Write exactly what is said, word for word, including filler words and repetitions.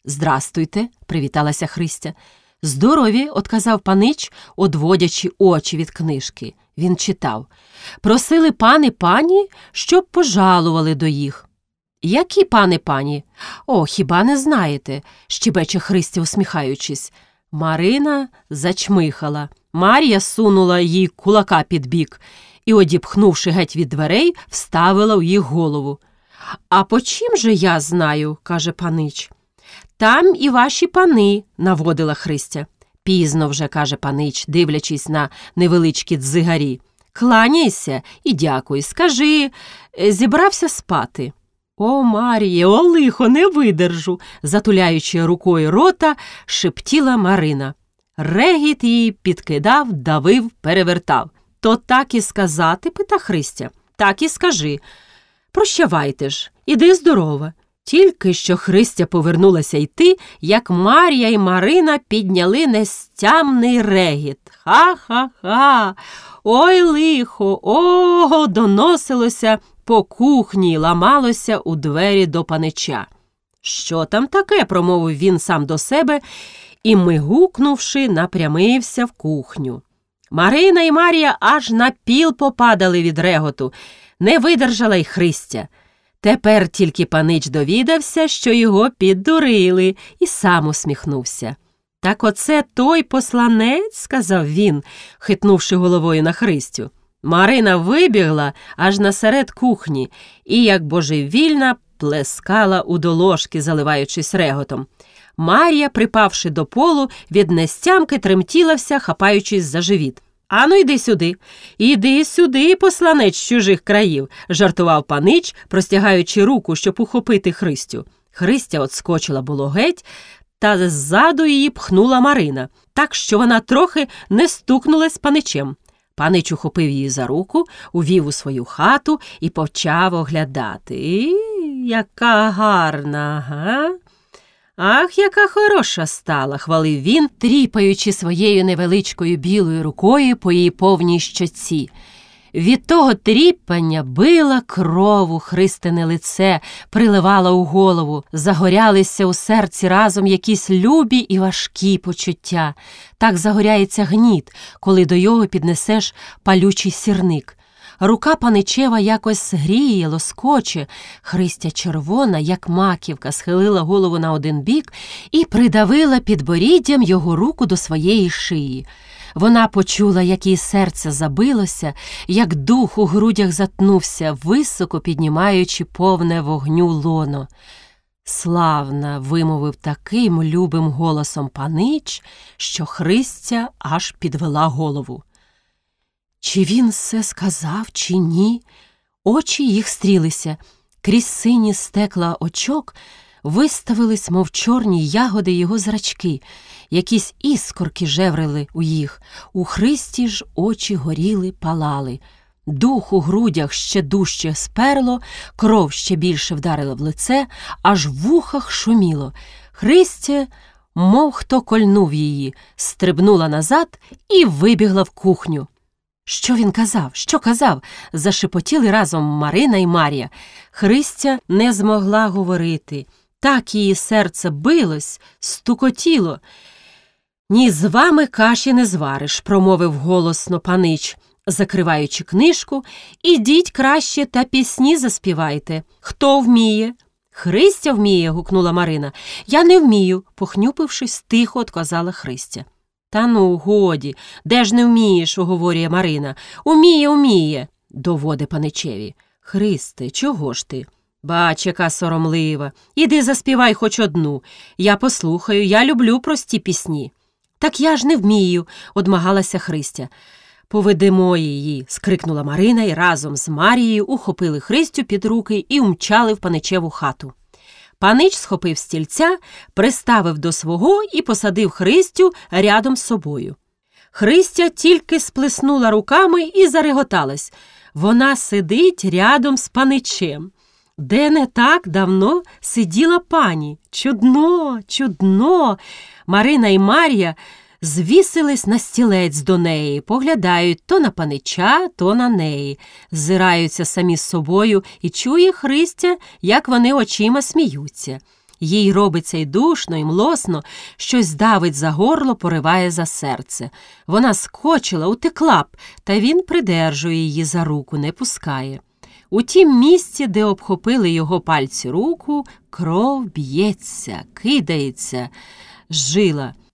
«Здрастуйте», – привіталася Христя. «Здорові», – одказав панич, одводячи очі від книжки. Він читав. «Просили пан і пані, щоб пожалували до їх». «Які пан і пані?» «О, хіба не знаєте?» – щебече Христя, усміхаючись. Марина зачмихала. Мар'я сунула їй кулака під бік і, одіпхнувши геть від дверей, вставила у їх голову. «А по чим же я знаю?» – каже панич. «Там і ваші пани», – наводила Христя. «Пізно вже», – каже панич, дивлячись на невеличкі дзигарі. «Кланяйся і дякуй. Скажи, зібрався спати?» «О, Маріє, о, лихо, не видержу», – затуляючи рукою рота, шептіла Марина. Регіт її підкидав, давив, перевертав. «То так і сказати?» – пита Христя. «Так і скажи. Прощавайте ж, іди здорова». Тільки що Христя повернулася йти, як Мар'я і Марина підняли нестямний регіт. Ха-ха-ха! Ой, лихо! Ого! Доносилося по кухні, ламалося у двері до панича. «Що там таке?» – промовив він сам до себе і, мигукнувши, напрямився в кухню. Марина і Мар'я аж на піл попадали від реготу. Не видержала й Христя. Тепер тільки панич довідався, що його піддурили, і сам усміхнувся. «Так оце той посланець?» – сказав він, хитнувши головою на Христю. Марина вибігла аж насеред кухні і, як божевільна, плескала у долошки, заливаючись реготом. Мар'я, припавши до полу, від нестямки тремтілася, хапаючись за живіт. «Ану, йди сюди, іди сюди, посланець з чужих країв», – жартував панич, простягаючи руку, щоб ухопити Христю. Христя отскочила було геть, та ззаду її пхнула Марина, так, що вона трохи не стукнулась паничем. Панич ухопив її за руку, увів у свою хату і почав оглядати. «І, яка гарна, га? Ах, яка хороша стала», – хвалив він, тріпаючи своєю невеличкою білою рукою по її повній щоці. Від того тріпання била кров у Христине лице, приливала у голову, загорялися у серці разом якісь любі і важкі почуття. Так загоряється гніт, коли до його піднесеш палючий сірник. Рука паничева якось гріє, лоскоче. Христя червона, як маківка, схилила голову на один бік і придавила підборіддям його руку до своєї шиї. Вона почула, як її серце забилося, як дух у грудях затнувся, високо піднімаючи повне вогню лоно. «Славна!» – вимовив таким любим голосом панич, що Христя аж підвела голову. Чи він все сказав, чи ні? Очі їх стрілися. Крізь сині стекла очок виставились, мов чорні ягоди, його зрачки. Якісь іскорки жеврили у їх. У Христі ж очі горіли, палали. Дух у грудях ще дужче сперло, кров ще більше вдарила в лице, аж в вухах шуміло. Христя, мов хто кольнув її, стрибнула назад і вибігла в кухню. «Що він казав? Що казав?» – зашепотіли разом Марина і Мар'я. Христя не змогла говорити. Так її серце билось, стукотіло. «Ні з вами каші не звариш», – промовив голосно панич, закриваючи книжку. «Ідіть краще та пісні заспівайте. Хто вміє?» «Христя вміє», – гукнула Марина. «Я не вмію», – похнюпившись, тихо отказала Христя. «Та ну, годі, де ж не вмієш?» – уговорює Марина. «Уміє, уміє», – доводить паничеві. «Христе, чого ж ти?» «Бач, яка соромлива. Іди заспівай хоч одну. Я послухаю, я люблю прості пісні». «Так я ж не вмію», – одмагалася Христя. «Поведемо її», – скрикнула Марина і разом з Марією ухопили Христю під руки і умчали в паничеву хату. Панич схопив стільця, приставив до свого і посадив Христю рядом з собою. Христя тільки сплеснула руками і зареготалась. Вона сидить рядом з паничем. Де не так давно сиділа пані. Чудно, чудно. Марина і Мар'я звісились на стілець до неї, поглядають то на панича, то на неї, ззираються самі з собою, і чує Христя, як вони очима сміються. Їй робиться й душно, й млосно, щось давить за горло, пориває за серце. Вона скочила, утекла б, та він придержує її за руку, не пускає. У тім місці, де обхопили його пальці руку, кров б'ється, кидається, жила.